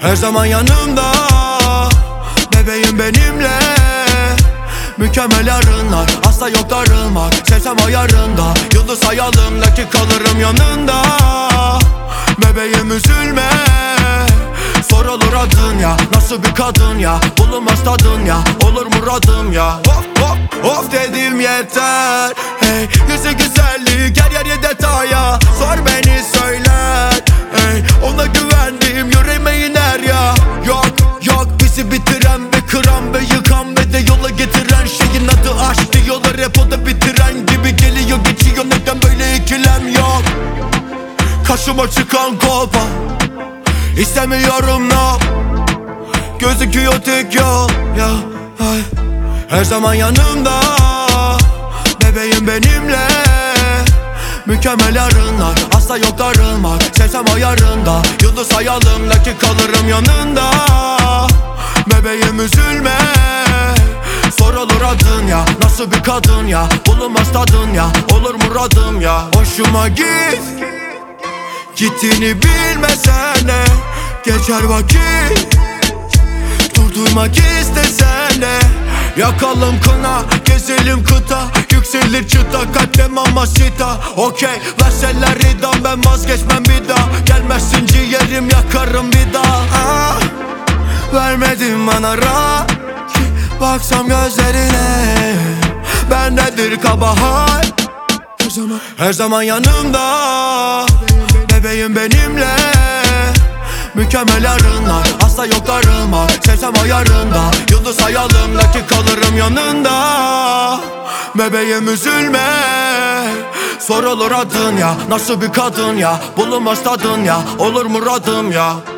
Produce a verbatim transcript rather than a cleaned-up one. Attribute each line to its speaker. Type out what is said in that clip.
Speaker 1: Her zaman yanımda, bebeğim benimle. Mükemmel yarınlar, asla yok darılmak. Sevsem ayarında, yıldız hayalımdaki kalırım yanında. Bebeğim üzülme, sorulur adın ya. Nasıl bir kadın ya, bulunmaz tadın ya. Olur muradım ya. Of of of dedim yeter. Hey, yüzü güzellik, her yer detaya. Sor beni söyler. Hey, ona güvendim, yüreğime iner ya. Yok yok bizi bitiren ve kıran ve yıkan ve de yola getiren şeyin adı aşk diyorlar, hep o da bitiren gibi geliyor geçiyor, neden böyle ikilem yok. Karşıma çıkan kolpa, İstemiyorum no. Gözüküyor tek yol ya, ay. Her zaman yanımda, bebeğim benimle. Mükemmel yarınlar, asla yok darılmak. Sevsem ayarında, yıldız hayalımdaki kalırım yanında. Bebeğim üzülme, sorulur adın ya. Nasıl bir kadın ya, bulunmaz tadın ya. Olur muradım ya. Hoşuma git, gittiğini bilmesen de geçer vakit. Durdurmak istesen de yakalım kına, gezelim kıta. Yükselir çıta, kalpte mamasita. Okey, verseler idam, ben vazgeçmem bir daha. Gelmezsin ciğerim, yakarım bir daha. ah, Vermedin bana rahat, baksam gözlerine. Ben nedir kabahat? Her zaman, her zaman yanımda, bebeğim benimle. Mükemmel yarınlar, asla yok darılmak. Sevsem ayarında, yıldız hayalımdaki kalırım yanında. Bebeğim üzülme, sorulur adın ya. Nasıl bir kadın ya, bulunmaz tadın ya. Olur muradım ya.